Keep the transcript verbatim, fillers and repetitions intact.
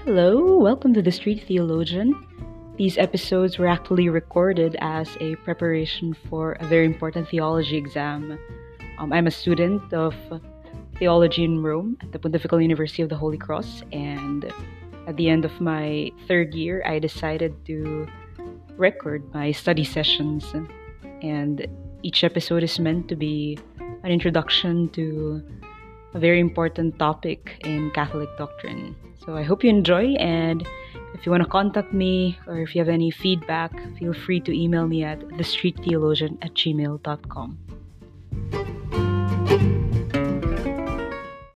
Hello, welcome to the Street Theologian. These episodes were actually recorded as a preparation for a very important theology exam. Um, I'm a student of theology in Rome at the Pontifical University of the Holy Cross, and at the end of my third year, I decided to record my study sessions, and each episode is meant to be an introduction to a very important topic in Catholic doctrine. So I hope you enjoy, and if you want to contact me or if you have any feedback, feel free to email me at the street theologian at gmail dot com.